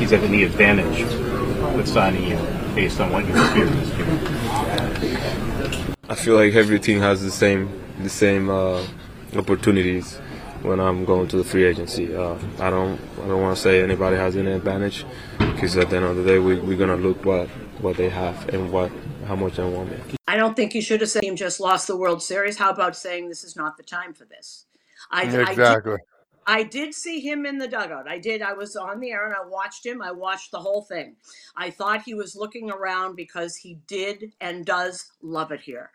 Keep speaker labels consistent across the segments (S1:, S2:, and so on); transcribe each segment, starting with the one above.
S1: Yankees have any advantage with signing you based on what you experienced here?
S2: I feel like every team has the same opportunities when I'm going to the free agency. I don't want to say anybody has any advantage, because at the end of the day, we're gonna look what they have and how much they want me.
S3: I don't think you should have said he just lost the World Series. How about saying this is not the time for this?
S4: Exactly.
S3: I did see him in the dugout. I did. I was on the air and I watched him. I watched the whole thing. I thought he was looking around because he did and does love it here.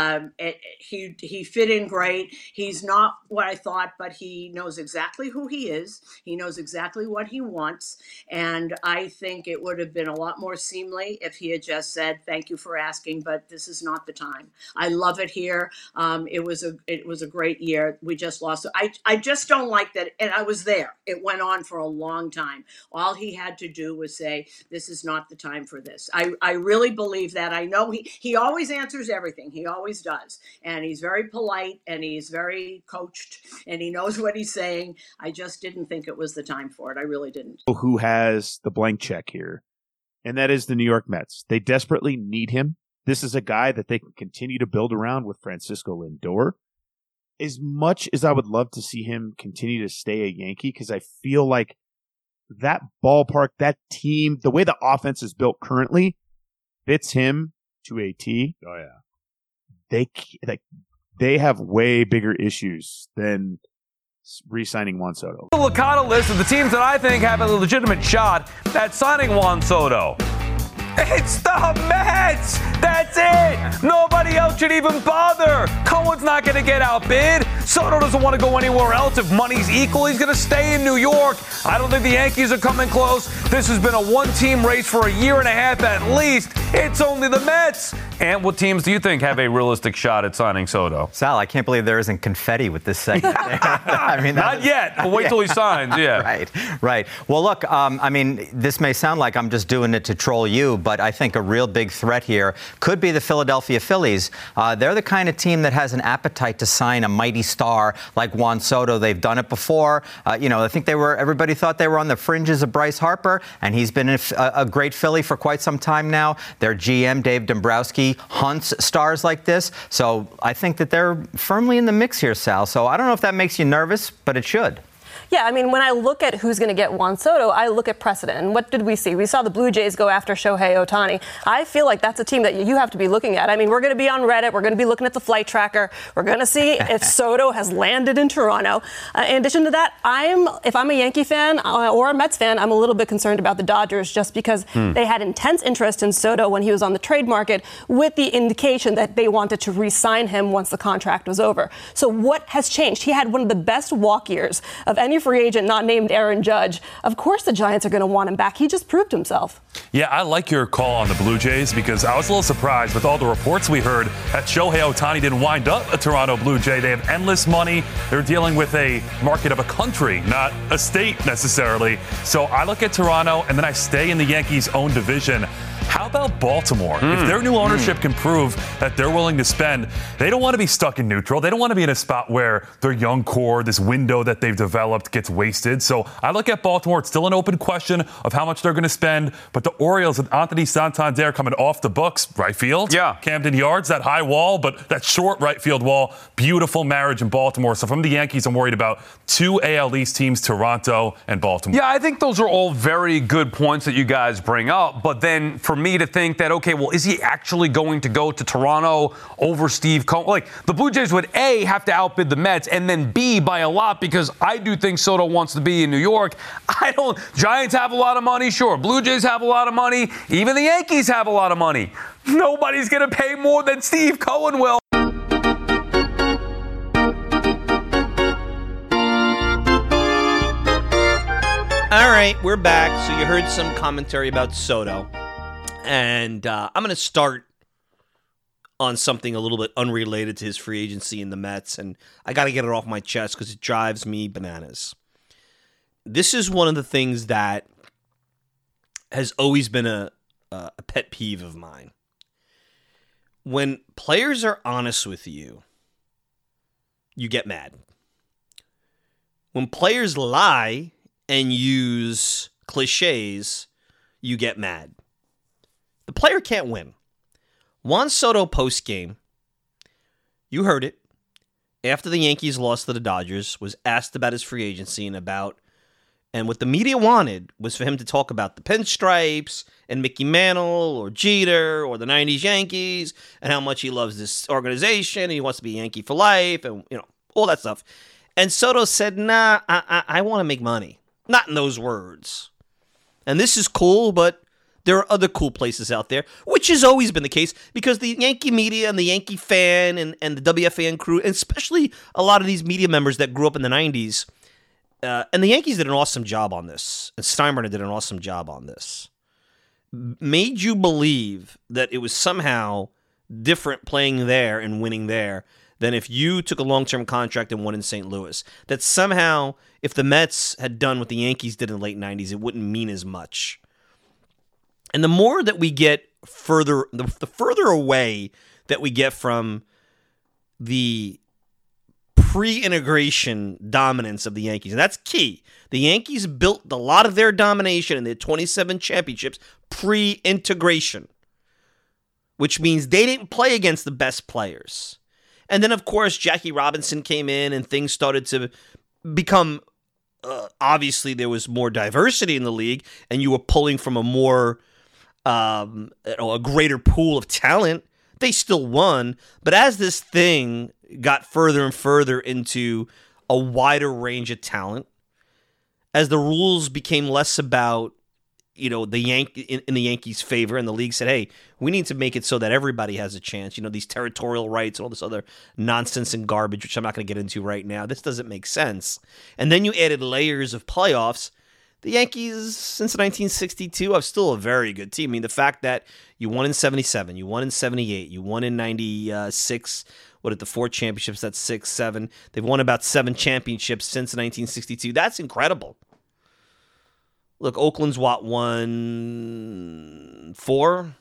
S3: He fit in great. He's not what I thought, but he knows exactly who he is. He knows exactly what he wants. And I think it would have been a lot more seamly if he had just said, thank you for asking, but this is not the time. I love it here. It was a great year. We just lost. I just don't like that, and I was there. It went on for a long time. All he had to do was say, this is not the time for this. I really believe that. I know he always answers everything. He always does. And he's very polite, and he's very coached, and he knows what he's saying. I just didn't think it was the time for it. I really didn't.
S5: Who has the blank check here? And that is the New York Mets. They desperately need him. This is a guy that they can continue to build around with Francisco Lindor. As much as I would love to see him continue to stay a Yankee, because I feel like that ballpark, that team, the way the offense is built currently, fits him to a T.
S4: Oh yeah,
S5: they have way bigger issues than re-signing Juan Soto.
S6: The Licata list of the teams that I think have a legitimate shot at signing Juan Soto. It's the Mets! That's it! Nobody else should even bother! Cohen's not going to get outbid. Soto doesn't want to go anywhere else. If money's equal, he's going to stay in New York. I don't think the Yankees are coming close. This has been a one-team race for a year and a half at least. It's only the Mets. And what teams do you think have a realistic shot at signing Soto?
S7: Sal, I can't believe there isn't confetti with this segment. I mean,
S6: not yet. But wait till he signs, yeah.
S7: Right. Well, look, I mean, this may sound like I'm just doing it to troll you, but I think a real big threat here could be the Philadelphia Phillies. They're the kind of team that has an appetite to sign a mighty star like Juan Soto. They've done it before. I think everybody thought they were on the fringes of Bryce Harper, and he's been a great Philly for quite some time now. Their GM, Dave Dombrowski, hunts stars like this. So I think that they're firmly in the mix here, Sal. So I don't know if that makes you nervous, but it should.
S8: Yeah, I mean, when I look at who's going to get Juan Soto, I look at precedent. And what did we see? We saw the Blue Jays go after Shohei Ohtani. I feel like that's a team that you have to be looking at. I mean, we're going to be on Reddit. We're going to be looking at the flight tracker. We're going to see if Soto has landed in Toronto. In addition to that, if I'm a Yankee fan or a Mets fan, I'm a little bit concerned about the Dodgers just because they had intense interest in Soto when he was on the trade market with the indication that they wanted to re-sign him once the contract was over. So what has changed? He had one of the best walk years of any free agent not named Aaron Judge. Of course the Giants are going to want him back. He just proved himself.
S6: Yeah, I like your call on the Blue Jays because I was a little surprised with all the reports we heard that Shohei Ohtani didn't wind up a Toronto Blue Jay. They have endless money. They're dealing with a market of a country, not a state necessarily. So I look at Toronto and then I stay in the Yankees' own division. How about Baltimore? If their new ownership can prove that they're willing to spend, they don't want to be stuck in neutral. They don't want to be in a spot where their young core, this window that they've developed, gets wasted. So I look at Baltimore. It's still an open question of how much they're going to spend. But the Orioles with Anthony Santander coming off the books, right field. Yeah. Camden Yards, that high wall, but that short right field wall. Beautiful marriage in Baltimore. So from the Yankees, I'm worried about two AL East teams, Toronto and Baltimore.
S9: Yeah, I think those are all very good points that you guys bring up. But then for me to think that, okay, well, is he actually going to go to Toronto over Steve Cohen? Like, the Blue Jays would, A, have to outbid the Mets, and then B, by a lot, because I do think Soto wants to be in New York. Giants have a lot of money, sure. Blue Jays have a lot of money. Even the Yankees have a lot of money. Nobody's going to pay more than Steve Cohen will.
S10: All right, we're back. So you heard some commentary about Soto. And I'm going to start on something a little bit unrelated to his free agency in the Mets. And I got to get it off my chest because it drives me bananas. This is one of the things that has always been a pet peeve of mine. When players are honest with you, you get mad. When players lie and use cliches, you get mad. The player can't win. Juan Soto post-game, you heard it, after the Yankees lost to the Dodgers, was asked about his free agency and what the media wanted was for him to talk about the pinstripes and Mickey Mantle or Jeter or the 90s Yankees and how much he loves this organization and he wants to be a Yankee for life and, all that stuff. And Soto said, nah, I want to make money. Not in those words. And this is cool, but there are other cool places out there, which has always been the case because the Yankee media and the Yankee fan and the WFAN crew, and especially a lot of these media members that grew up in the 90s, and the Yankees did an awesome job on this, and Steinbrenner did an awesome job on this, made you believe that it was somehow different playing there and winning there than if you took a long-term contract and won in St. Louis. That somehow, if the Mets had done what the Yankees did in the late 90s, it wouldn't mean as much. And the more that we get further, the further away that we get from the pre-integration dominance of the Yankees, and that's key. The Yankees built a lot of their domination in their 27 championships pre-integration, which means they didn't play against the best players. And then, of course, Jackie Robinson came in and things started to become, obviously, there was more diversity in the league, and you were pulling from a more, a greater pool of talent. They still won, but as this thing got further and further into a wider range of talent, as the rules became less about, the in the Yankees' favor, and the league said, hey, we need to make it so that everybody has a chance. These territorial rights and all this other nonsense and garbage, which I'm not going to get into right now. This doesn't make sense. And then you added layers of playoffs. The Yankees, since 1962, are still a very good team. I mean, the fact that you won in 77, you won in 78, you won in 96, the 4 championships, that's 6, 7. They've won about 7 championships since 1962. That's incredible. Look, Oakland's won 4.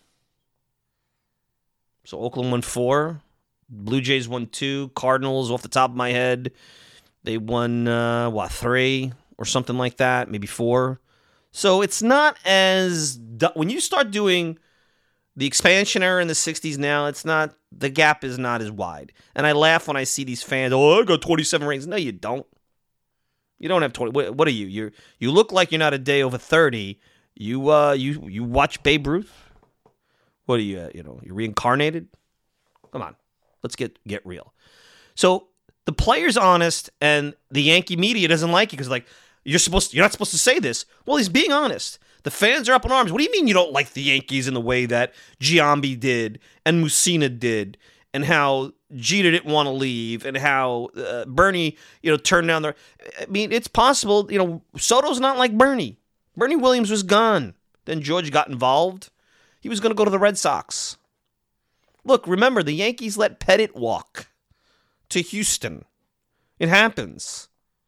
S10: So Oakland won 4. Blue Jays won 2. Cardinals, off the top of my head, they won, 3 or something like that, maybe 4. So it's not as... When you start doing the expansion era in the 60s now, the gap is not as wide. And I laugh when I see these fans, I got 27 rings. No, you don't. You don't have 20. What are you? You look like you're not a day over 30. You watch Babe Ruth? What are you? You're reincarnated? Come on, let's get real. So the player's honest, and the Yankee media doesn't like it because you're not supposed to say this. Well, he's being honest. The fans are up in arms. What do you mean you don't like the Yankees in the way that Giambi did and Mussina did, and how Jeter didn't want to leave, and how Bernie, turned down their... I mean, it's possible, Soto's not like Bernie. Bernie Williams was gone. Then George got involved. He was going to go to the Red Sox. Look, remember, the Yankees let Pettit walk to Houston. It happens.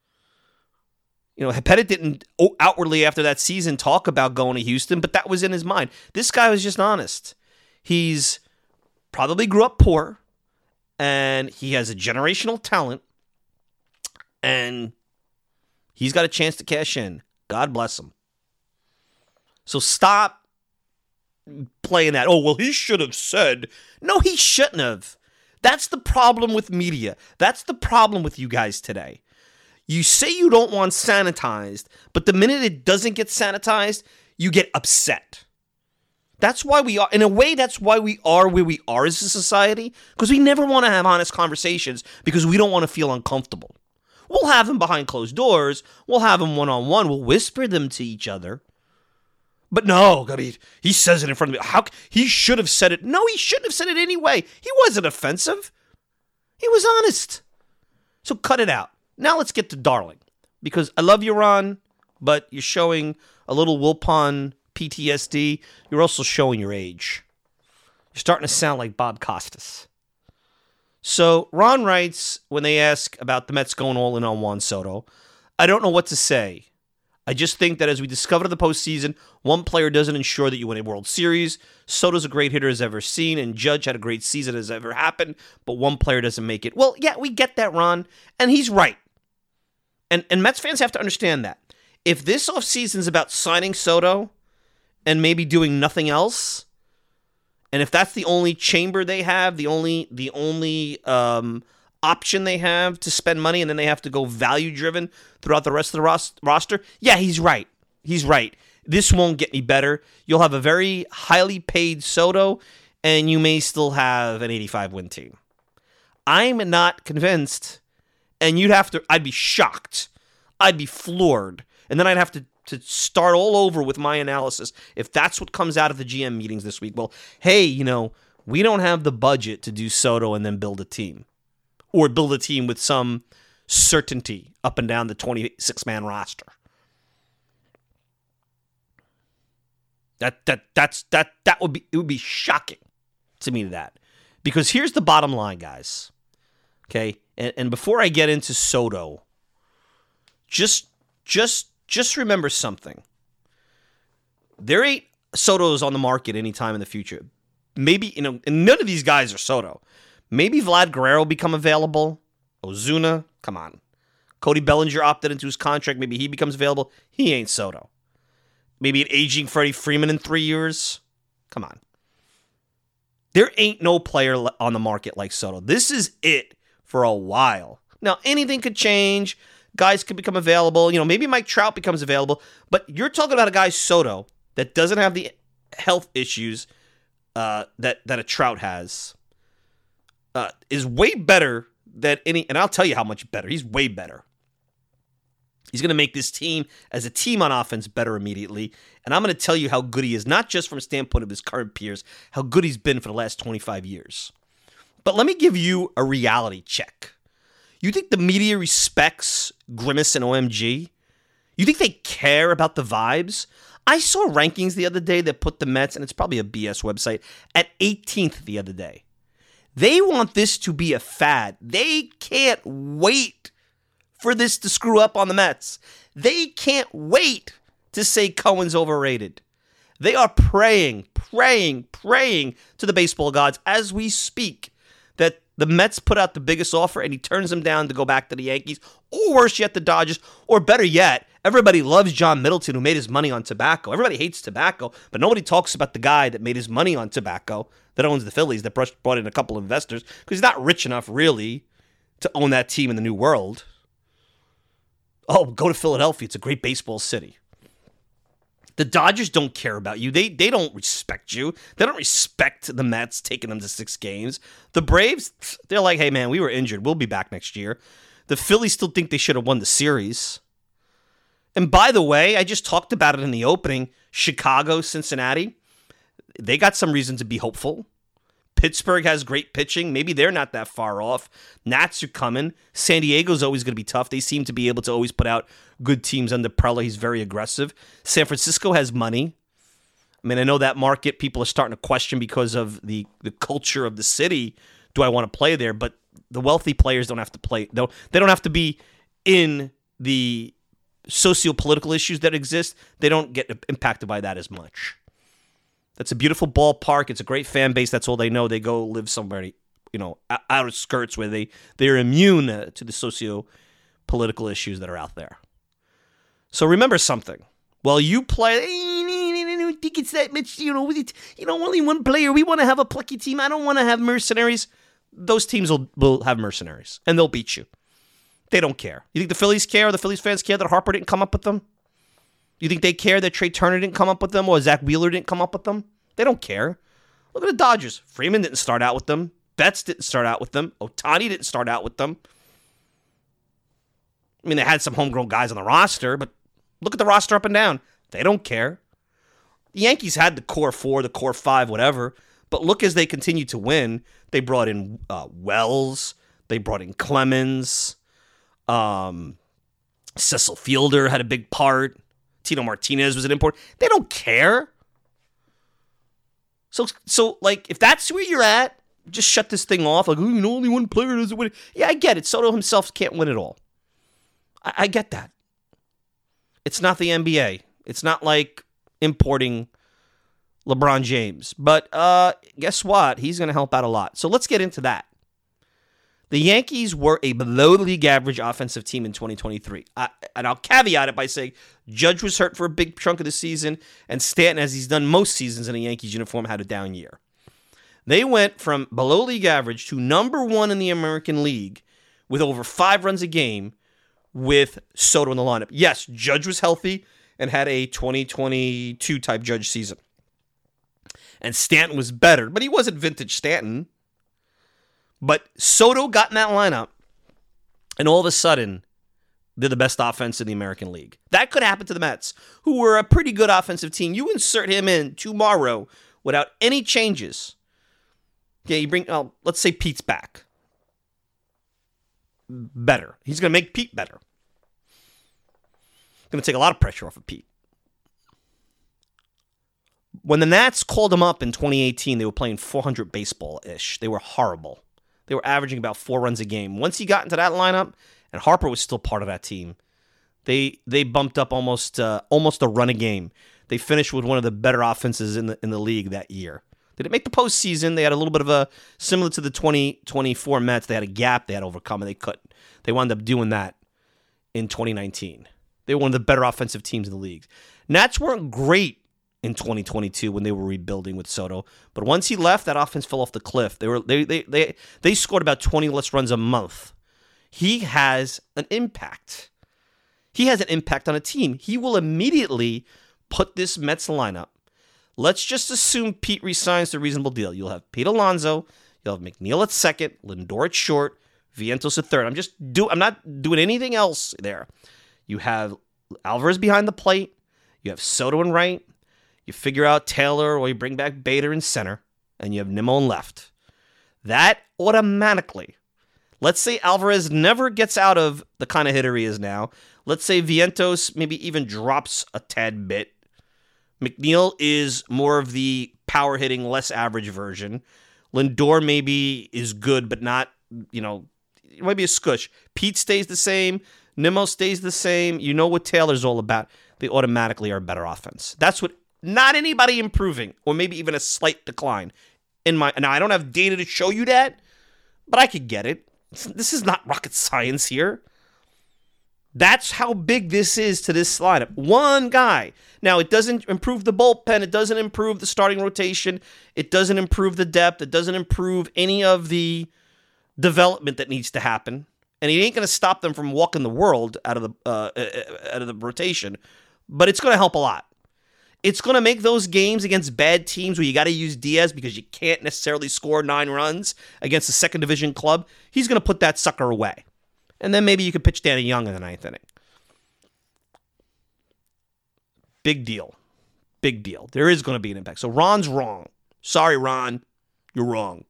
S10: Pettit didn't outwardly after that season talk about going to Houston, but that was in his mind. This guy was just honest. He's probably grew up poor, and he has a generational talent, and he's got a chance to cash in. God bless him. So stop playing that. Oh, well, he should have said. No, he shouldn't have. That's the problem with media. That's the problem with you guys today. You say you don't want sanitized, but the minute it doesn't get sanitized, you get upset. That's why we are, in a way, that's why we are where we are as a society, because we never want to have honest conversations because we don't want to feel uncomfortable. We'll have them behind closed doors. We'll have them one-on-one. We'll whisper them to each other. But no, he says it in front of me. He should have said it. No, he shouldn't have said it anyway. He wasn't offensive. He was honest. So cut it out. Now let's get to Darling, because I love you, Ron, but you're showing a little Wilpon PTSD. You're also showing your age. You're starting to sound like Bob Costas. So Ron writes, when they ask about the Mets going all in on Juan Soto, I don't know what to say. I just think that as we discover the postseason, one player doesn't ensure that you win a World Series. Soto's a great hitter as ever seen, and Judge had a great season as ever happened, but one player doesn't make it. Well, yeah, we get that, Ron, and he's right. And Mets fans have to understand that. if this offseason is about signing Soto and maybe doing nothing else, and if that's the only chamber they have, the only option they have to spend money, and then they have to go value-driven throughout the rest of the roster, yeah, he's right. He's right. This won't get any better. You'll have a very highly paid Soto, and you may still have an 85-win team. I'm not convinced, and I'd be shocked. I'd be floored. And then I'd have to start all over with my analysis if that's what comes out of the GM meetings this week. Well, hey, we don't have the budget to do Soto and then build a team. Or build a team with some certainty up and down the 26-man roster. That would be shocking to me, that. Because here's the bottom line, guys. Okay? And before I get into Soto, just remember something. There ain't Sotos on the market anytime in the future. Maybe, and none of these guys are Soto. Maybe Vlad Guerrero will become available. Ozuna, come on. Cody Bellinger opted into his contract. Maybe he becomes available. He ain't Soto. Maybe an aging Freddie Freeman in 3 years. Come on. There ain't no player on the market like Soto. This is it for a while. Now, anything could change. Guys could become available. Maybe Mike Trout becomes available. But you're talking about a guy, Soto, that doesn't have the health issues that a Trout has. Is way better than any, and I'll tell you how much better. He's way better. He's going to make this team, as a team on offense, better immediately. And I'm going to tell you how good he is, not just from a standpoint of his current peers, how good he's been for the last 25 years. But let me give you a reality check. You think the media respects Grimace and OMG? You think they care about the vibes? I saw rankings the other day that put the Mets, and it's probably a BS website, at 18th the other day. They want this to be a fad. They can't wait for this to screw up on the Mets. They can't wait to say Cohen's overrated. They are praying to the baseball gods as we speak that the Mets put out the biggest offer and he turns them down to go back to the Yankees, or worse yet, the Dodgers, or better yet, everybody loves John Middleton, who made his money on tobacco. Everybody hates tobacco, but nobody talks about the guy that made his money on tobacco, that owns the Phillies, that brought in a couple of investors, because he's not rich enough, really, to own that team in the new world. Oh, go to Philadelphia. It's a great baseball city. The Dodgers don't care about you. They don't respect you. They don't respect the Mets taking them to 6 games. The Braves, they're like, hey, man, we were injured. We'll be back next year. The Phillies still think they should have won the series. And by the way, I just talked about it in the opening. Chicago, Cincinnati, they got some reason to be hopeful. Pittsburgh has great pitching. Maybe they're not that far off. Nats are coming. San Diego's always going to be tough. They seem to be able to always put out good teams under Prella. He's very aggressive. San Francisco has money. I mean, I know that market people are starting to question because of the culture of the city. Do I want to play there? But the wealthy players don't have to play. They don't have to be in the socio-political issues that exist. They don't get impacted by that as much. That's a beautiful ballpark. It's a great fan base. That's all they know. They go live somewhere, out of skirts where they're immune to the socio-political issues that are out there. So remember something. While you play, I don't think it's that much, only one player. We want to have a plucky team. I don't want to have mercenaries. Those teams will have mercenaries, and they'll beat you. They don't care. You think the Phillies care? Or the Phillies fans care that Harper didn't come up with them? You think they care that Trey Turner didn't come up with them or Zach Wheeler didn't come up with them? They don't care. Look at the Dodgers. Freeman didn't start out with them. Betts didn't start out with them. Ohtani didn't start out with them. I mean, they had some homegrown guys on the roster, but look at the roster up and down. They don't care. The Yankees had the core 4, the core 5, whatever, but look as they continue to win. They brought in Wells. They brought in Clemens. Cecil Fielder had a big part. Tino Martinez was an import. They don't care. So if that's where you're at, just shut this thing off. Like, only one player doesn't win. Yeah, I get it. Soto himself can't win it all. I get that. It's not the NBA. It's not like importing LeBron James. But guess what? He's going to help out a lot. So let's get into that. The Yankees were a below-league average offensive team in 2023. And I'll caveat it by saying Judge was hurt for a big chunk of the season, and Stanton, as he's done most seasons in a Yankees uniform, had a down year. They went from below-league average to number 1 in the American League with over 5 runs a game with Soto in the lineup. Yes, Judge was healthy and had a 2022-type Judge season. And Stanton was better, but he wasn't vintage Stanton. But Soto got in that lineup, and all of a sudden, they're the best offense in the American League. That could happen to the Mets, who were a pretty good offensive team. You insert him in tomorrow without any changes. Okay, you bring, let's say Pete's back. Better. He's going to make Pete better. Going to take a lot of pressure off of Pete. When the Nats called him up in 2018, they were playing 400 baseball-ish. They were horrible. They were averaging about 4 runs a game. Once he got into that lineup, and Harper was still part of that team, they bumped up almost a run a game. They finished with one of the better offenses in the league that year. Did it make the postseason? They had a little bit of a, similar to the 2024 Mets, they had a gap they had to overcome, and they couldn't. They wound up doing that in 2019. They were one of the better offensive teams in the league. Nats weren't great in 2022 when they were rebuilding with Soto, but once he left, that offense fell off the cliff. They scored about 20 less runs a month. He has an impact. He has an impact on a team. He will immediately put this Mets lineup. Let's just assume Pete resigns the reasonable deal. You'll have Pete Alonso, you'll have McNeil at second, Lindor at short, Vientos at third. I'm not doing anything else there. You have Alvarez behind the plate. You have Soto in right. You figure out Taylor, or you bring back Bader in center, and you have Nimmo in left. That automatically, let's say Alvarez never gets out of the kind of hitter he is now. Let's say Vientos maybe even drops a tad bit. McNeil is more of the power hitting, less average version. Lindor maybe is good, but not, it might be a scush. Pete stays the same. Nimmo stays the same. You know what Taylor's all about. They automatically are a better offense. That's what. Not anybody improving, or maybe even a slight decline. Now, I don't have data to show you that, but I could get it. This is not rocket science here. That's how big this is to this lineup. One guy. Now, it doesn't improve the bullpen. It doesn't improve the starting rotation. It doesn't improve the depth. It doesn't improve any of the development that needs to happen. And it ain't going to stop them from walking the world out of the rotation. But it's going to help a lot. It's going to make those games against bad teams where you got to use Diaz because you can't necessarily score 9 runs against a second division club. He's going to put that sucker away. And then maybe you could pitch Danny Young in the 9th inning. Big deal. Big deal. There is going to be an impact. So Ron's wrong. Sorry, Ron. You're wrong.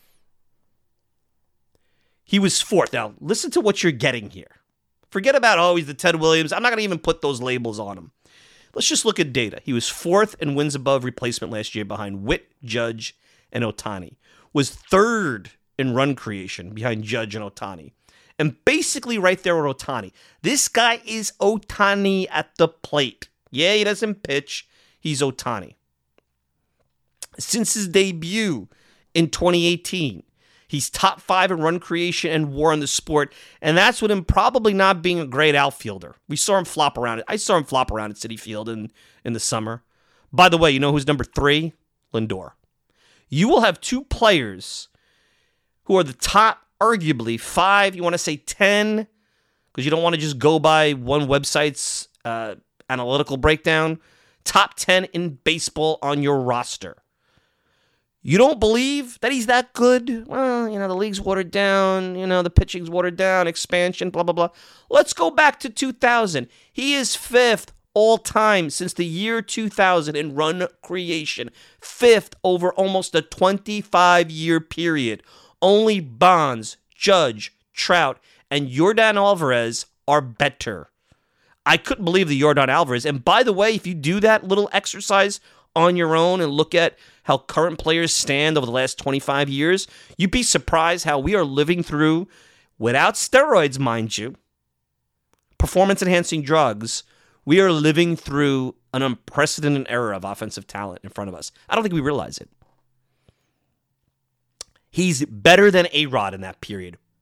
S10: He was 4th. Now, listen to what you're getting here. Forget about, he's the Ted Williams. I'm not going to even put those labels on him. Let's just look at data. He was 4th in wins above replacement last year behind Witt, Judge, and Ohtani. Was 3rd in run creation behind Judge and Ohtani. And basically right there with Ohtani. This guy is Ohtani at the plate. Yeah, he doesn't pitch. He's Ohtani. Since his debut in 2018, he's top 5 in run creation and WAR in the sport, and that's with him probably not being a great outfielder. We saw him flop around. I saw him flop around at Citi Field in the summer. By the way, you know who's number 3? Lindor. You will have 2 players who are the top, arguably 5, you want to say 10, because you don't want to just go by one website's analytical breakdown. Top 10 in baseball on your roster. You don't believe that he's that good? Well, the league's watered down. The pitching's watered down. Expansion, blah, blah, blah. Let's go back to 2000. He is 5th all time since the year 2000 in run creation. 5th over almost a 25-year period. Only Bonds, Judge, Trout, and Yordan Alvarez are better. I couldn't believe the Yordan Alvarez. And by the way, if you do that little exercise on your own and look at how current players stand over the last 25 years, you'd be surprised how we are living through, without steroids, mind you, performance-enhancing drugs, we are living through an unprecedented era of offensive talent in front of us. I don't think we realize it. He's better than A-Rod in that period.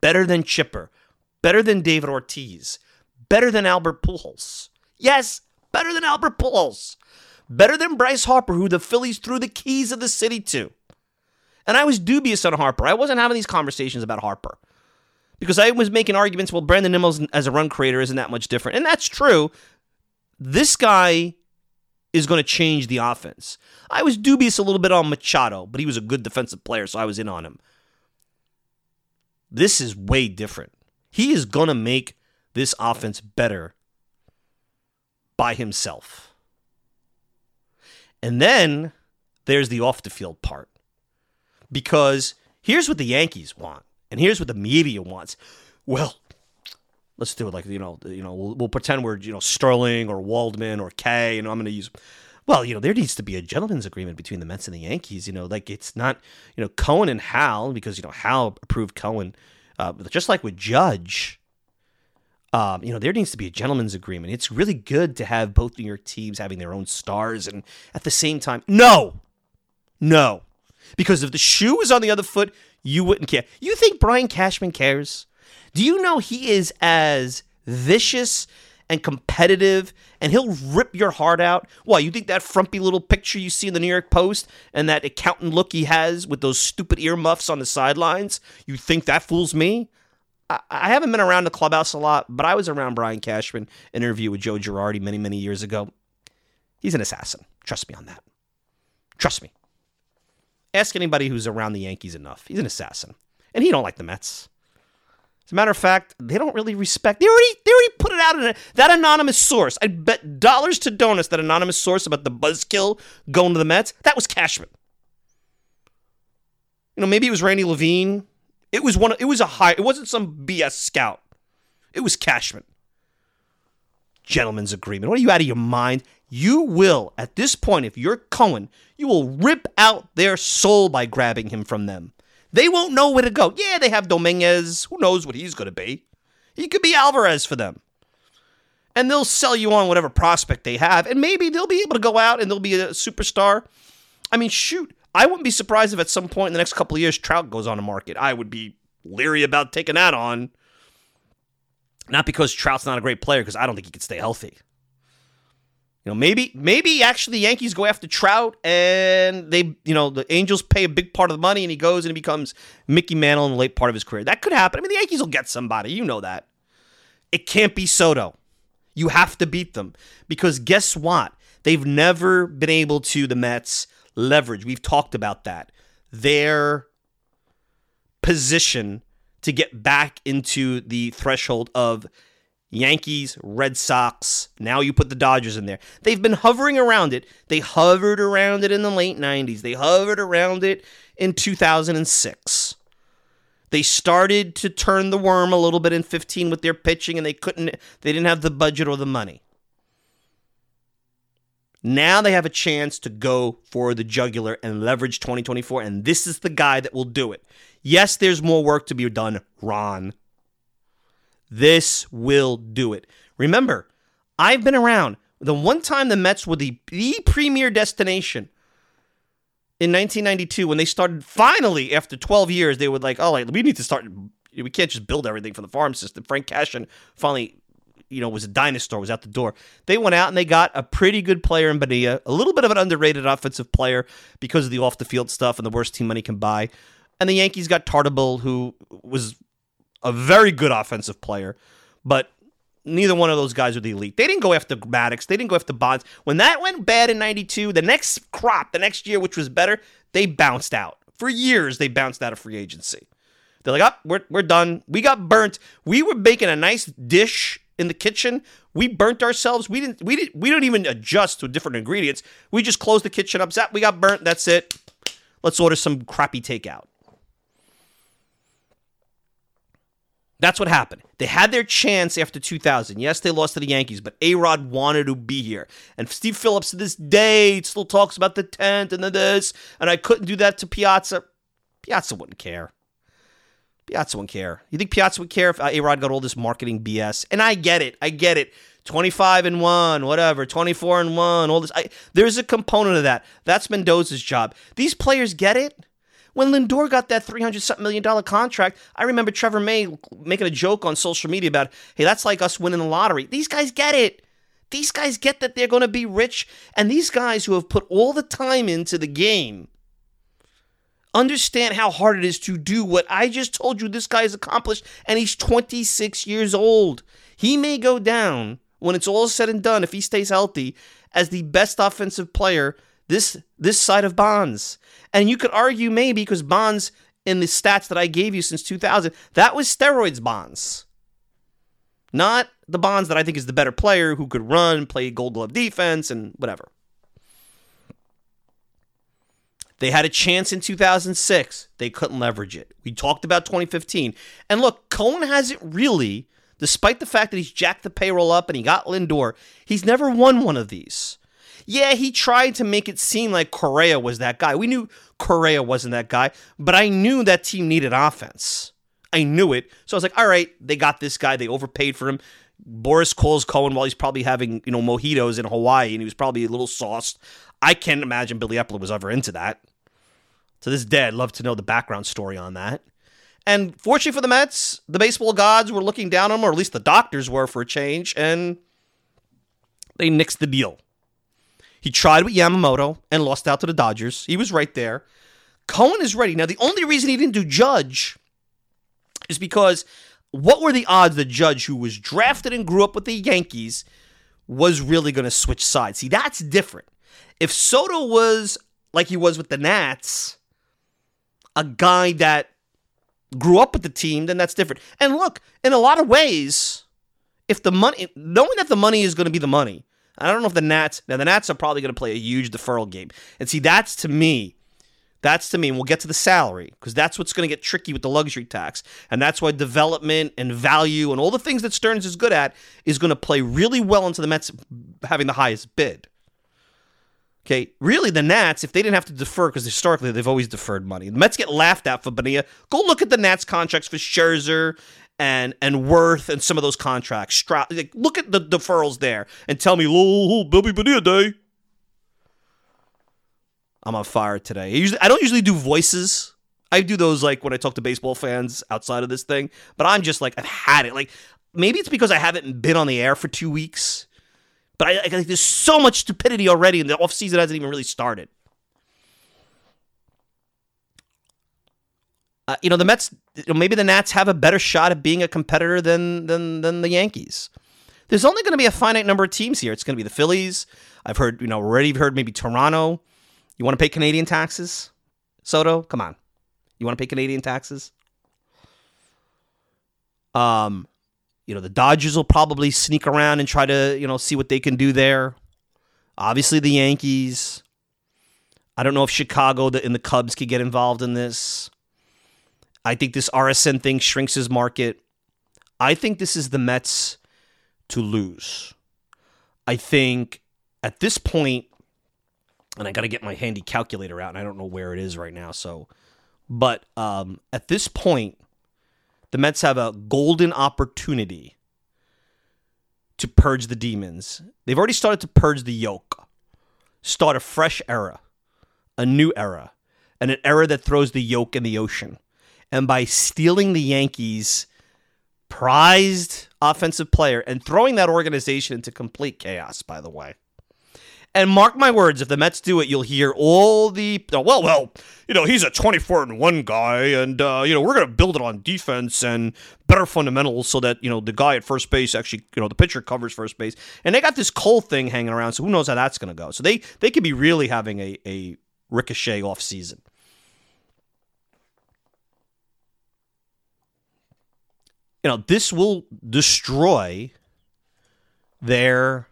S10: better than Chipper, better than David Ortiz, better than Albert Pujols. Yes, better than Albert Pujols. Better than Bryce Harper, who the Phillies threw the keys of the city to. And I was dubious on Harper. I wasn't having these conversations about Harper. Because I was making arguments, well, Brandon Nimmo as a run creator isn't that much different. And that's true. This guy is going to change the offense. I was dubious a little bit on Machado, but he was a good defensive player, so I was in on him. This is way different. He is going to make this offense better by himself. And then there's the off-the-field part. Because here's what the Yankees want, and here's what the media wants. Well, let's do it like, we'll pretend we're, Sterling or Waldman or Kay, I'm going to use... Well, there needs to be a gentleman's agreement between the Mets and the Yankees. Like it's not, Cohen and Hal, because, Hal approved Cohen, just like with Judge. There needs to be a gentleman's agreement. It's really good to have both of your teams having their own stars, and at the same time, no. Because if the shoe was on the other foot, you wouldn't care. You think Brian Cashman cares? Do you know he is as vicious and competitive, and he'll rip your heart out? Why, you think that frumpy little picture you see in the New York Post and that accountant look he has with those stupid earmuffs on the sidelines, you think that fools me? I haven't been around the clubhouse a lot, but I was around Brian Cashman, an interview with Joe Girardi many, many years ago. He's an assassin. Trust me on that. Trust me. Ask anybody who's around the Yankees enough. He's an assassin. And he don't like the Mets. As a matter of fact, they don't really respect... They already put it out in that anonymous source. I bet dollars to donuts that anonymous source about the buzzkill going to the Mets. That was Cashman. Maybe it was Randy Levine. It wasn't some BS scout. It was Cashman. Gentleman's agreement. What are you, out of your mind? You will, at this point, if you're Cohen, you will rip out their soul by grabbing him from them. They won't know where to go. Yeah, they have Dominguez. Who knows what he's going to be? He could be Alvarez for them. And they'll sell you on whatever prospect they have, and maybe they'll be able to go out and they'll be a superstar. I mean, shoot. I wouldn't be surprised if at some point in the next couple of years, Trout goes on the market. I would be leery about taking that on. Not because Trout's not a great player, because I don't think he could stay healthy. Maybe actually the Yankees go after Trout and the Angels pay a big part of the money and he goes and he becomes Mickey Mantle in the late part of his career. That could happen. I mean, the Yankees will get somebody. You know that. It can't be Soto. You have to beat them because guess what? They've never been able to, the Mets, leverage. We've talked about that. Their position to get back into the threshold of Yankees, Red Sox, now you put the Dodgers in there. They've been hovering around it. They hovered around it in the late 90s. They hovered around it in 2006. They started to turn the worm a little bit in 15 with their pitching, and they didn't have the budget or the money. Now they have a chance to go for the jugular and leverage 2024, and this is the guy that will do it. Yes, there's more work to be done, Ron. This will do it. Remember, I've been around. The one time the Mets were the premier destination in 1992 when they started, finally, after 12 years, they were like, we need to start, we can't just build everything for the farm system. Frank Cashen finally, was a dinosaur, was out the door. They went out and they got a pretty good player in Bonilla, a little bit of an underrated offensive player because of the off-the-field stuff and the worst team money can buy. And the Yankees got Tartabull, who was a very good offensive player, but neither one of those guys were the elite. They didn't go after Maddox. They didn't go after Bonds. When that went bad in 92, the next year, which was better, they bounced out. For years, they bounced out of free agency. They're like, we're done. We got burnt. We were baking a nice dish in the kitchen. We burnt ourselves. We don't even adjust to different ingredients. We just closed the kitchen up. We got burnt. That's it. Let's order some crappy takeout. That's what happened. They had their chance after 2000. Yes, they lost to the Yankees, but A-Rod wanted to be here. And Steve Phillips to this day still talks about the tent and the this, and I couldn't do that to Piazza. Piazza wouldn't care. Piazza wouldn't care. You think Piazza would care if A-Rod got all this marketing BS? And I get it. 25-1, whatever, 24-1, all this. There's a component of that. That's Mendoza's job. These players get it. When Lindor got that $300-something million contract, I remember Trevor May making a joke on social media about, hey, that's like us winning the lottery. These guys get it. These guys get that they're going to be rich. And these guys who have put all the time into the game understand how hard it is to do what I just told you this guy has accomplished. And he's 26 years old. He may go down when it's all said and done, if he stays healthy, as the best offensive player this side of Bonds. And you could argue maybe because Bonds, in the stats that I gave you since 2000, that was steroids Bonds. Not the Bonds that I think is the better player who could run, play Gold Glove defense, and whatever. They had a chance in 2006. They couldn't leverage it. We talked about 2015. And look, Cohen hasn't really, despite the fact that he's jacked the payroll up and he got Lindor, he's never won one of these. Yeah, he tried to make it seem like Correa was that guy. We knew Correa wasn't that guy, but I knew that team needed offense. I knew it. So I was like, all right, they got this guy. They overpaid for him. Boris calls Cohen while he's probably having, mojitos in Hawaii, and he was probably a little sauced. I can't imagine Billy Epler was ever into that. To this day, I'd love to know the background story on that. And fortunately for the Mets, the baseball gods were looking down on them, or at least the doctors were for a change, and they nixed the deal. He tried with Yamamoto and lost out to the Dodgers. He was right there. Cohen is ready. Now, the only reason he didn't do Judge is because what were the odds that Judge, who was drafted and grew up with the Yankees, was really going to switch sides? See, that's different. If Soto was like he was with the Nats, a guy that grew up with the team, then that's different. And look, in a lot of ways, if the money, knowing that the money is going to be the money, I don't know if the Nats are probably going to play a huge deferral game. And see, that's to me, and we'll get to the salary, because that's what's going to get tricky with the luxury tax. And that's why development and value and all the things that Stearns is good at is going to play really well into the Mets having the highest bid. Okay, really the Nats, if they didn't have to defer, because historically they've always deferred money. The Mets get laughed at for Bonilla. Go look at the Nats contracts for Scherzer and Worth and some of those contracts. Look at the deferrals there and tell me, Bobby Bonilla Day. I'm on fire today. I don't usually do voices. I do those like when I talk to baseball fans outside of this thing, but I'm just like, I've had it. Like, maybe it's because I haven't been on the air for 2 weeks, but I there's so much stupidity already, and the offseason hasn't even really started. The Mets, maybe the Nats have a better shot at being a competitor than the Yankees. There's only going to be a finite number of teams here. It's going to be the Phillies. I've heard, already heard maybe Toronto. You want to pay Canadian taxes? Soto, come on. You want to pay Canadian taxes? The Dodgers will probably sneak around and try to, see what they can do there. Obviously, the Yankees. I don't know if Chicago and the Cubs could get involved in this. I think this RSN thing shrinks his market. I think this is the Mets to lose. I think at this point, and I got to get my handy calculator out, and I don't know where it is right now. But at this point, the Mets have a golden opportunity to purge the demons. They've already started to purge the yolk. Start a fresh era, a new era, and an era that throws the yolk in the ocean. And by stealing the Yankees' prized offensive player and throwing that organization into complete chaos, by the way. And mark my words, if the Mets do it, you'll hear all the, he's a 24-1 guy, and, we're going to build it on defense and better fundamentals so that, the guy at first base actually, the pitcher covers first base. And they got this Cole thing hanging around, so who knows how that's going to go. So they could be really having a ricochet off season. This will destroy their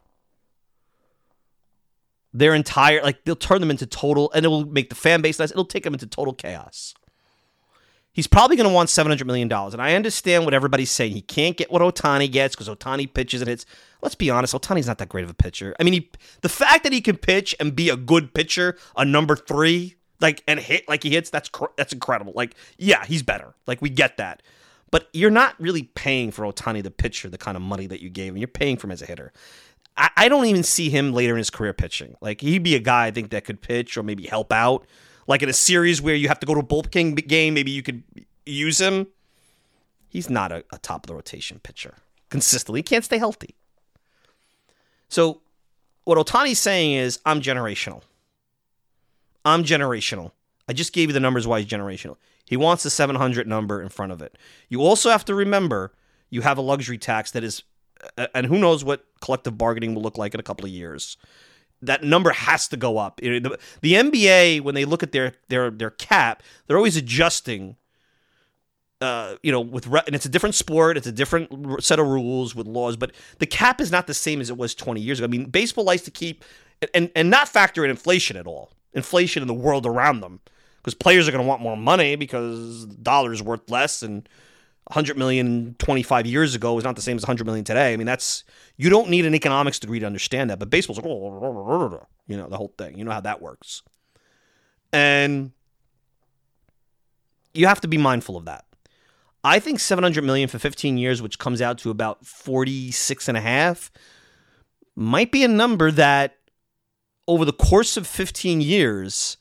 S10: entire, they'll turn them into total, and it will make the fan base nice. It'll take them into total chaos. He's probably going to want $700 million, and I understand what everybody's saying. He can't get what Ohtani gets because Ohtani pitches and hits. Let's be honest, Ohtani's not that great of a pitcher. I mean, the fact that he can pitch and be a good pitcher, a number 3, and hit like he hits, that's incredible. Yeah, he's better. We get that. But you're not really paying for Ohtani the pitcher the kind of money that you gave him. You're paying for him as a hitter. I don't even see him later in his career pitching. He'd be a guy I think that could pitch or maybe help out. Like in a series where you have to go to a bullpen game, maybe you could use him. He's not a top of the rotation pitcher consistently. He can't stay healthy. So what Ohtani's saying is, I'm generational. I'm generational. I just gave you the numbers why he's generational. He wants the 700 number in front of it. You also have to remember you have a luxury tax that is, and who knows what collective bargaining will look like in a couple of years. That number has to go up. The NBA, when they look at their cap, they're always adjusting. And it's a different sport. It's a different set of rules with laws, but the cap is not the same as it was 20 years ago. I mean, baseball likes to keep and not factor in inflation at all. Inflation in the world around them, because players are going to want more money because the dollar is worth less, and 100 million 25 years ago is not the same as 100 million today. I mean, you don't need an economics degree to understand that, but baseball's like, the whole thing. You know how that works. And you have to be mindful of that. I think 700 million for 15 years, which comes out to about 46 and a half, might be a number that over the course of 15 years,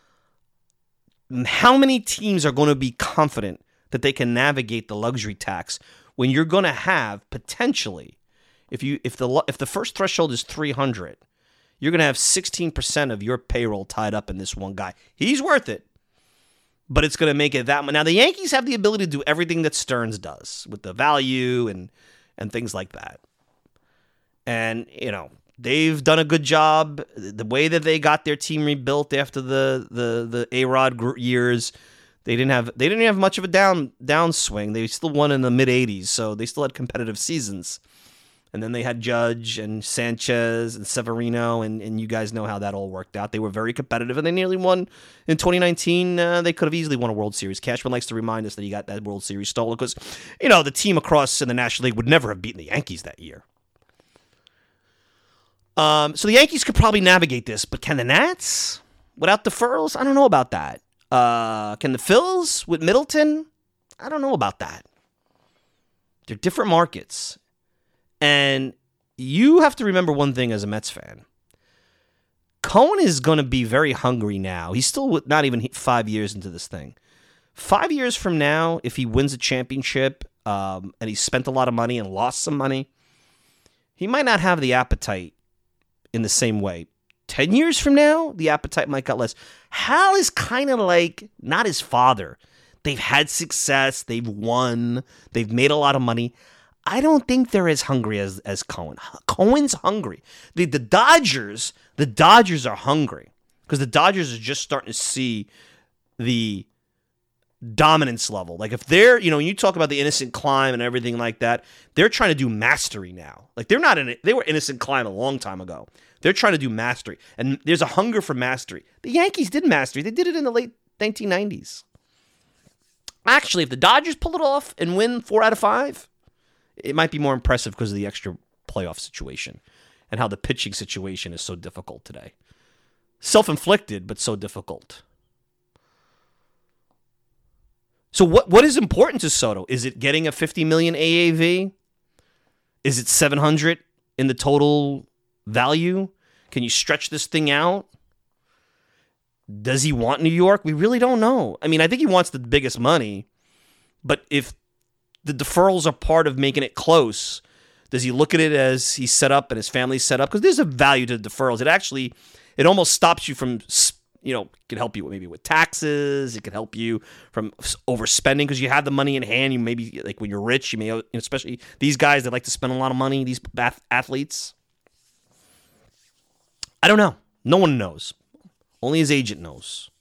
S10: how many teams are going to be confident that they can navigate the luxury tax when you're going to have potentially, if the first threshold is 300, you're going to have 16% of your payroll tied up in this one guy. He's worth it, but it's going to make it that much. Now, the Yankees have the ability to do everything that Stearns does with the value and things like that. And, they've done a good job. The way that they got their team rebuilt after the A-Rod years, they didn't have much of a downswing. They still won in the mid 80s, so they still had competitive seasons. And then they had Judge and Sanchez and Severino, and you guys know how that all worked out. They were very competitive, and they nearly won in 2019. They could have easily won a World Series. Cashman likes to remind us that he got that World Series stolen because, the team across in the National League would never have beaten the Yankees that year. So the Yankees could probably navigate this, but can the Nats without deferrals? I don't know about that. Can the Phils with Middleton? I don't know about that. They're different markets. And you have to remember one thing as a Mets fan. Cohen is going to be very hungry now. He's still not even 5 years into this thing. 5 years from now, if he wins a championship and he spent a lot of money and lost some money, he might not have the appetite in the same way. 10 years from now, the appetite might get less. Hal is kind of like not his father. They've had success. They've won. They've made a lot of money. I don't think they're as hungry as Cohen. Cohen's hungry. The Dodgers are hungry because the Dodgers are just starting to see the dominance level. Like if they're, when you talk about the innocent climb and everything like that, they're trying to do mastery now. Like they were innocent climb a long time ago. They're trying to do mastery. And there's a hunger for mastery. The Yankees did mastery. They did it in the late 1990s. Actually, if the Dodgers pull it off and win 4 out of 5, it might be more impressive because of the extra playoff situation and how the pitching situation is so difficult today. Self-inflicted, but so difficult. So what is important to Soto? Is it getting a $50 million AAV? Is it 700 in the total value? Can you stretch this thing out? Does he want New York? We really don't know. I mean, I think he wants the biggest money, but if the deferrals are part of making it close, does he look at it as he's set up and his family's set up? Because there's a value to the deferrals. It almost stops you from, it can help you maybe with taxes. It can help you from overspending because you have the money in hand. You maybe, like when you're rich, you may, especially these guys that like to spend a lot of money, these athletes. I don't know. No one knows. Only his agent knows.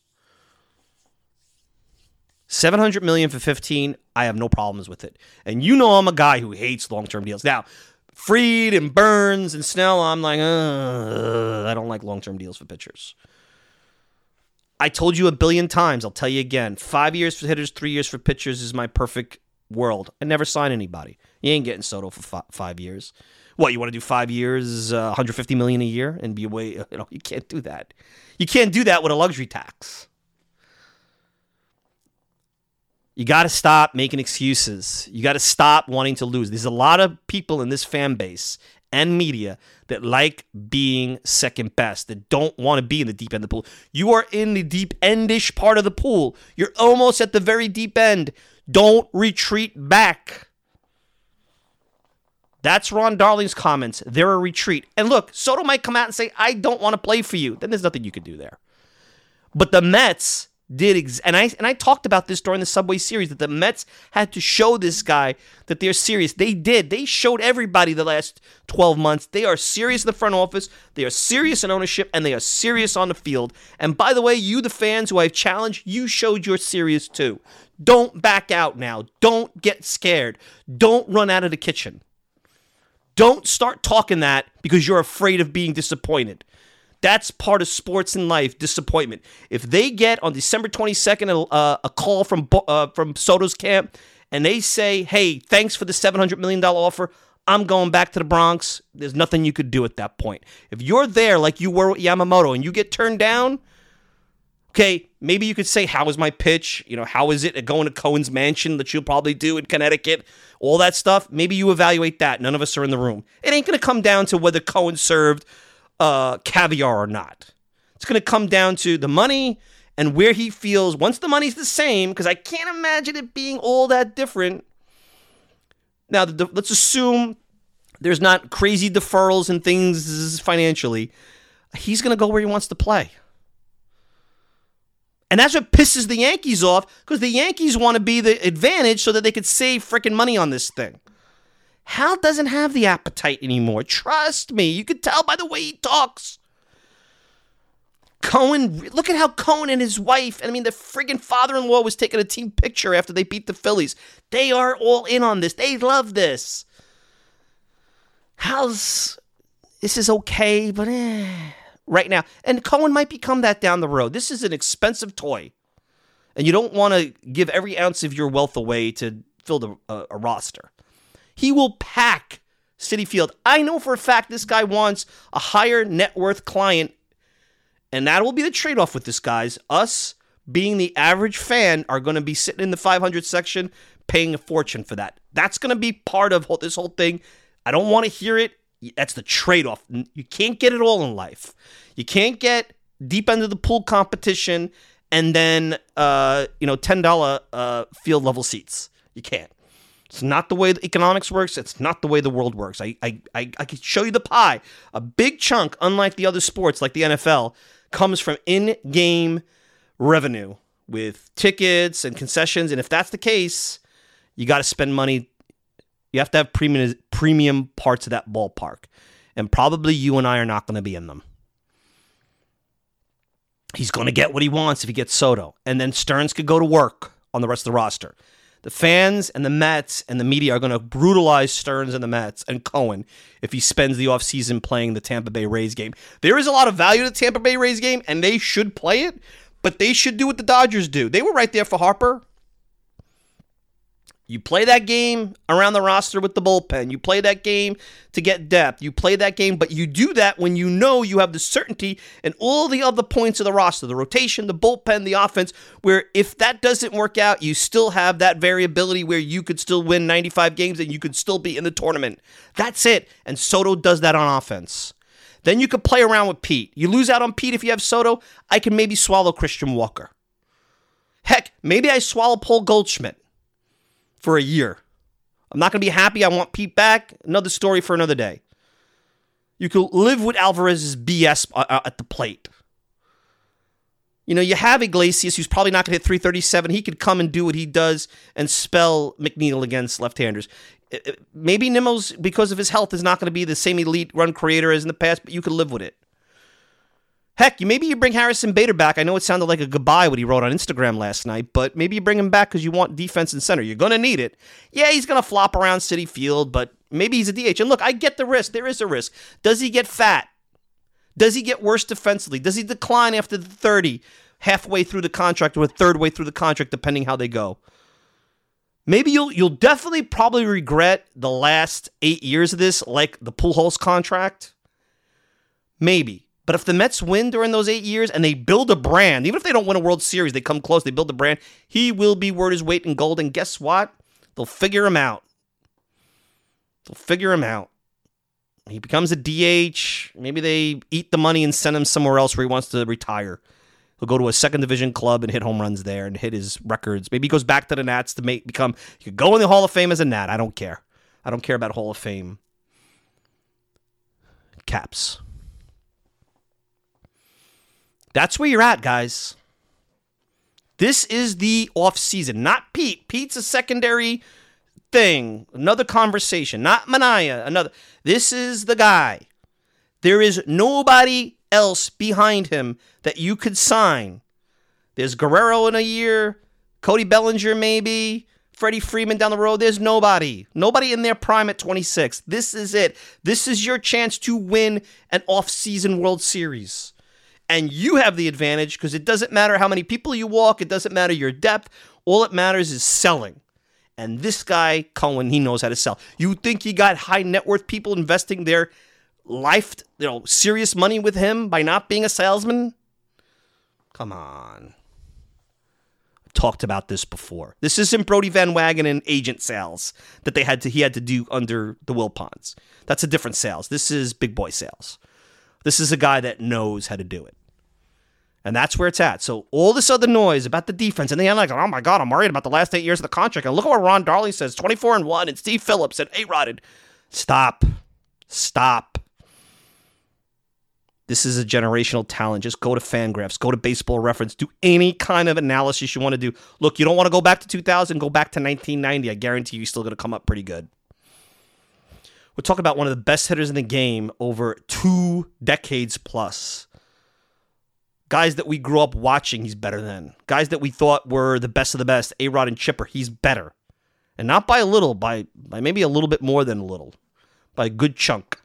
S10: $700 million for 15. I have no problems with it. And I'm a guy who hates long-term deals. Now, Fried and Burns and Snell, I'm like, I don't like long-term deals for pitchers. I told you a billion times. I'll tell you again. 5 years for hitters, 3 years for pitchers is my perfect world. I never sign anybody. You ain't getting Soto for 5 years. What, you want to do 5 years, $150 million a year, and be away? You can't do that. You can't do that with a luxury tax. You got to stop making excuses. You got to stop wanting to lose. There's a lot of people in this fan base, and media that like being second best, that don't want to be in the deep end of the pool. You are in the deep endish part of the pool. You're almost at the very deep end. Don't retreat back. That's Ron Darling's comments. They're a retreat. And look, Soto might come out and say, I don't want to play for you. Then there's nothing you could do there. But the Mets did, and I talked about this during the Subway Series, that the Mets had to show this guy that they're serious. They did. They showed everybody the last 12 months. They are serious in the front office. They are serious in ownership, and they are serious on the field. And by the way, you, the fans who I've challenged, you showed you're serious too. Don't back out now. Don't get scared. Don't run out of the kitchen. Don't start talking that because you're afraid of being disappointed. That's part of sports and life, disappointment. If they get on December 22nd a call from Soto's camp and they say, hey, thanks for the $700 million offer, I'm going back to the Bronx, there's nothing you could do at that point. If you're there like you were with Yamamoto and you get turned down, okay, maybe you could say, how was my pitch? How is it going to Cohen's mansion that you'll probably do in Connecticut? All that stuff. Maybe you evaluate that. None of us are in the room. It ain't going to come down to whether Cohen served caviar or not. It's going to come down to the money and where he feels once the money's the same, because I can't imagine it being all that different. Now, let's assume there's not crazy deferrals and things financially. He's going to go where he wants to play. And that's what pisses the Yankees off, because the Yankees want to be the advantage so that they could save freaking money on this thing. Hal doesn't have the appetite anymore. Trust me. You could tell by the way he talks. Cohen, look at how Cohen and his wife, the friggin' father-in-law was taking a team picture after they beat the Phillies. They are all in on this. They love this. This is okay, but right now. And Cohen might become that down the road. This is an expensive toy. And you don't want to give every ounce of your wealth away to fill a roster. He will pack Citi Field. I know for a fact this guy wants a higher net worth client, and that will be the trade-off with this, guys. Us, being the average fan, are going to be sitting in the 500 section paying a fortune for that. That's going to be part of this whole thing. I don't want to hear it. That's the trade-off. You can't get it all in life. You can't get deep end of the pool competition and then $10 field level seats. You can't. It's not the way the economics works. It's not the way the world works. I can show you the pie. A big chunk, unlike the other sports like the NFL, comes from in-game revenue with tickets and concessions. And if that's the case, you got to spend money. You have to have premium parts of that ballpark. And probably you and I are not going to be in them. He's going to get what he wants if he gets Soto. And then Stearns could go to work on the rest of the roster. The fans and the Mets and the media are going to brutalize Stearns and the Mets and Cohen if he spends the offseason playing the Tampa Bay Rays game. There is a lot of value to the Tampa Bay Rays game, and they should play it, but they should do what the Dodgers do. They were right there for Harper. You play that game around the roster with the bullpen. You play that game to get depth. You play that game, but you do that when you know you have the certainty and all the other points of the roster, the rotation, the bullpen, the offense, where if that doesn't work out, you still have that variability where you could still win 95 games and you could still be in the tournament. That's it. And Soto does that on offense. Then you could play around with Pete. You lose out on Pete if you have Soto. I can maybe swallow Christian Walker. Heck, maybe I swallow Paul Goldschmidt for a year. I'm not going to be happy. I want Pete back. Another story for another day. You could live with Alvarez's BS at the plate. You have Iglesias, who's probably not going to hit 337. He could come and do what he does and spell McNeil against left-handers. Maybe Nimmo's, because of his health, is not going to be the same elite run creator as in the past, but you could live with it. Heck, maybe you bring Harrison Bader back. I know it sounded like a goodbye what he wrote on Instagram last night, but maybe you bring him back because you want defense and center. You're going to need it. Yeah, he's going to flop around Citi Field, but maybe he's a DH. And look, I get the risk. There is a risk. Does he get fat? Does he get worse defensively? Does he decline after the 30, halfway through the contract or a third way through the contract, depending how they go? Maybe you'll definitely probably regret the last 8 years of this, like the Pujols contract. Maybe. But if the Mets win during those 8 years and they build a brand, even if they don't win a World Series, they come close, they build a brand, he will be worth his weight in gold. And guess what? They'll figure him out. He becomes a DH. Maybe they eat the money and send him somewhere else where he wants to retire. He'll go to a second division club and hit home runs there and hit his records. Maybe he goes back to the Nats to become. You could go in the Hall of Fame as a Nat. I don't care. I don't care about Hall of Fame caps. That's where you're at, guys. This is the offseason. Not Pete. Pete's a secondary thing. Another conversation. Not Manaea. Another. This is the guy. There is nobody else behind him that you could sign. There's Guerrero in a year. Cody Bellinger maybe. Freddie Freeman down the road. There's nobody. Nobody in their prime at 26. This is it. This is your chance to win an off-season World Series. And you have the advantage because it doesn't matter how many people you walk. It doesn't matter your depth. All it matters is selling. And this guy, Cohen, he knows how to sell. You think he got high net worth people investing their life, serious money with him by not being a salesman? Come on. Talked about this before. This isn't Brody Van Wagenen agent sales that he had to do under the Wilpons. That's a different sales. This is big boy sales. This is a guy that knows how to do it. And that's where it's at. So all this other noise about the defense, and then like, oh my God, I'm worried about the last 8 years of the contract. And look at what Ron Darley says, 24-1, and Steve Phillips and A-Rod. Stop. This is a generational talent. Just go to Fangraphs, go to Baseball Reference, do any kind of analysis you want to do. Look, you don't want to go back to 2000, go back to 1990. I guarantee you're still going to come up pretty good. We're talking about one of the best hitters in the game over 2 decades plus. Guys that we grew up watching, he's better than. Guys that we thought were the best of the best, A-Rod and Chipper, he's better. And not by a little, by maybe a little bit more than a little. By a good chunk.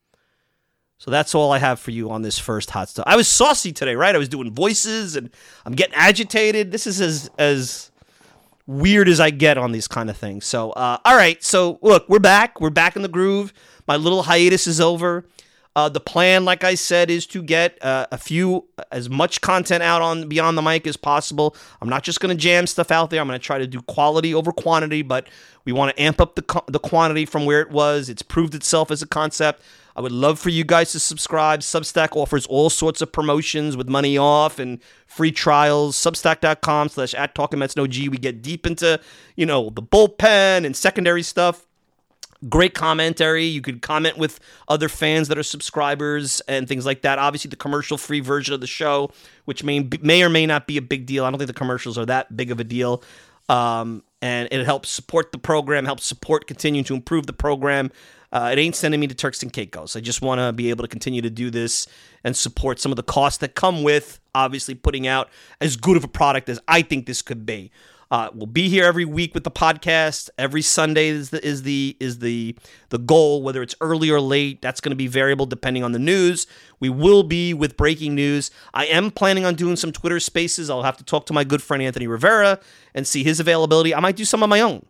S10: So that's all I have for you on this first hot stuff. I was saucy today, right? I was doing voices and I'm getting agitated. This is as weird as I get on these kind of things. So, all right. So, look, we're back. We're back in the groove. My little hiatus is over. The plan, like I said, is to get as much content out on Beyond the Mic as possible. I'm not just going to jam stuff out there. I'm going to try to do quality over quantity, but we want to amp up the quantity from where it was. It's proved itself as a concept. I would love for you guys to subscribe. Substack offers all sorts of promotions with money off and free trials. Substack.com/@TalkingMetsNoG. We get deep into, the bullpen and secondary stuff. Great commentary. You could comment with other fans that are subscribers and things like that. Obviously, the commercial-free version of the show, which may or may not be a big deal. I don't think the commercials are that big of a deal. And it helps support the program, helps support continuing to improve the program. It ain't sending me to Turks and Caicos. I just want to be able to continue to do this and support some of the costs that come with, obviously, putting out as good of a product as I think this could be. We'll be here every week with the podcast. Every Sunday is the goal, whether it's early or late. That's going to be variable depending on the news. We will be with breaking news. I am planning on doing some Twitter Spaces. I'll have to talk to my good friend Anthony Rivera and see his availability. I might do some of my own.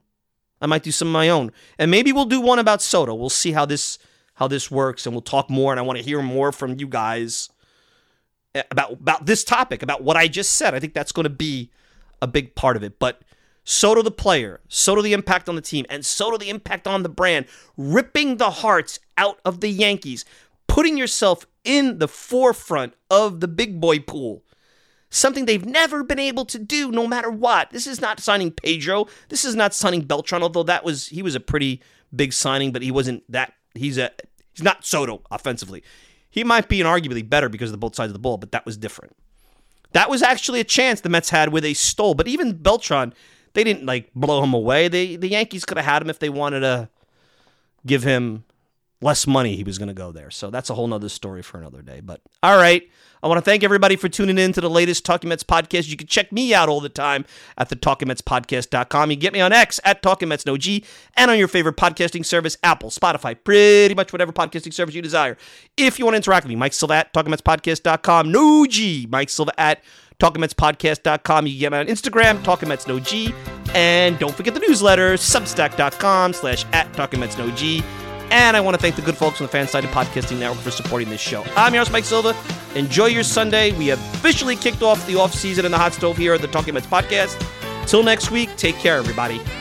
S10: And maybe we'll do one about Soto. We'll see how this works, and we'll talk more, and I want to hear more from you guys about this topic, about what I just said. I think that's going to be a big part of it. But Soto the player, Soto the impact on the team, and Soto the impact on the brand, ripping the hearts out of the Yankees, putting yourself in the forefront of the big boy pool. Something they've never been able to do no matter what. This is not signing Pedro. This is not signing Beltran, although he was a pretty big signing, but he wasn't that. He's not Soto offensively. He might be arguably better because of the both sides of the ball, but that was different. That was actually a chance the Mets had where they stole. But even Beltran, they didn't blow him away. The Yankees could have had him if they wanted to give him less money. He was going to go there. So that's a whole nother story for another day. But all right. I want to thank everybody for tuning in to the latest Talking Mets podcast. You can check me out all the time at the TalkingMetsPodcast.com. You can get me on X at TalkingMetsNoG and on your favorite podcasting service, Apple, Spotify, pretty much whatever podcasting service you desire. If you want to interact with me, Mike Silva at TalkingMetsPodcast.com. No G, Mike Silva at TalkingMetsPodcast.com. You can get me on Instagram, TalkingMetsNoG. And don't forget the newsletter, Substack.com/@TalkingMetsNoG. And I want to thank the good folks on the Fansided Podcasting Network for supporting this show. I'm your host, Mike Silva. Enjoy your Sunday. We have officially kicked off the off-season in the hot stove here at the Talking Mets podcast. Till next week, take care, everybody.